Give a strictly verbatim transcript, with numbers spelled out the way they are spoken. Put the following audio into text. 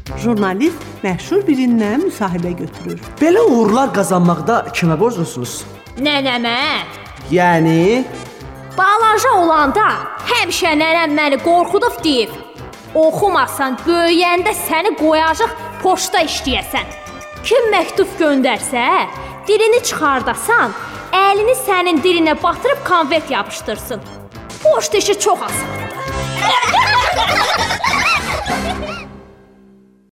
Jurnalist məşhur birindən müsahibə götürür. Belə uğurlar qazanmaqda kimə borclusunuz? Nənəmə. Yəni? Balaca olanda həmişə nənəm məni qorxudub deyib. Oxumasan, böyüyəndə səni qoyacaq poçta işləyəsən. Kim məktub göndərsə, dilini çıxardasan, əlini sənin dilinə batırıb konvert yapışdırsın. Poçta işi çox asandır.